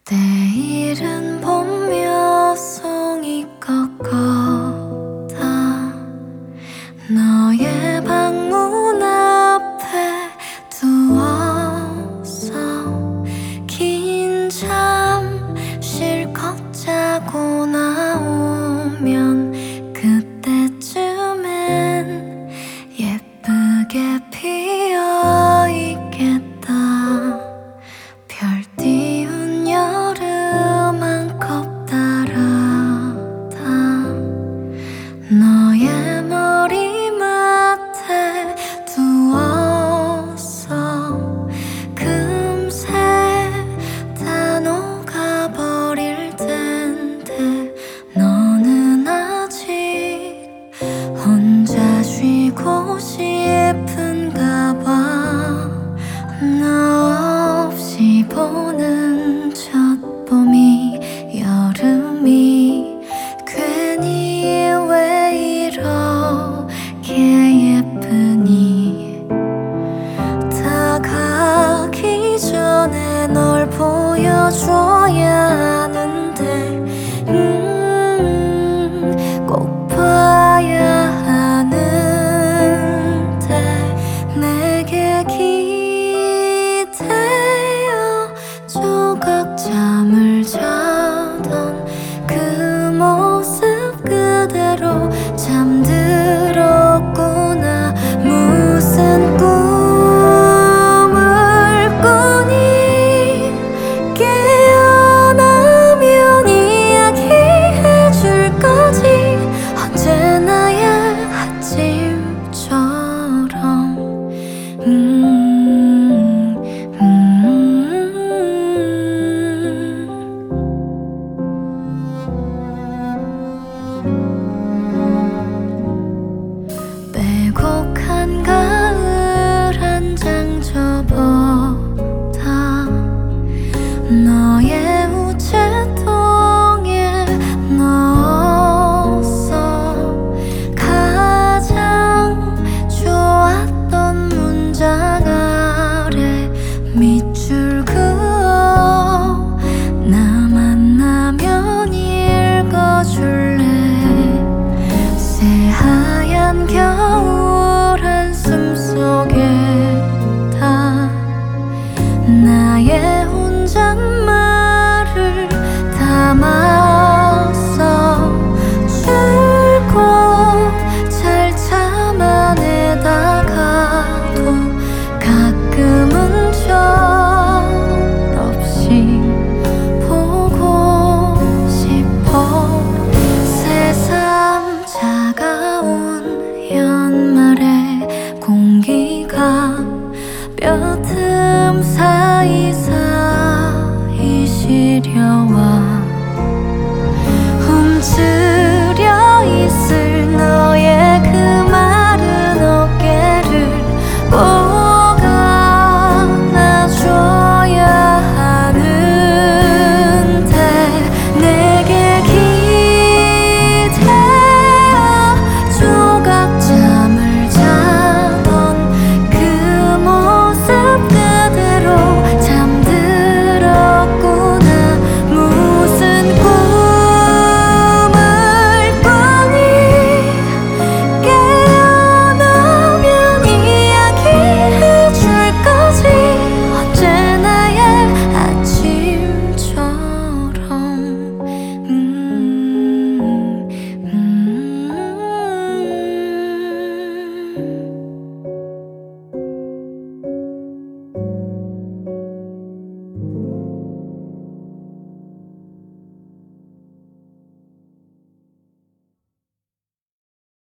내일은 봄몇 송이 꺾어다 너의 방문 앞에 두어서 긴 잠 실컷 자고 나오면 그때쯤엔 예쁘게 피어있겠다. 별 띄운 여름 한 컵 따라다 너의 머리맡에 두어서 금세 다 녹아버릴 텐데 너는 아직 혼자 쉬고 싶은가 봐. 너 없이 보는 첫 봄이 여름이 괜히 왜 이렇게 예쁘니. 다가기 전에 널 보여줘.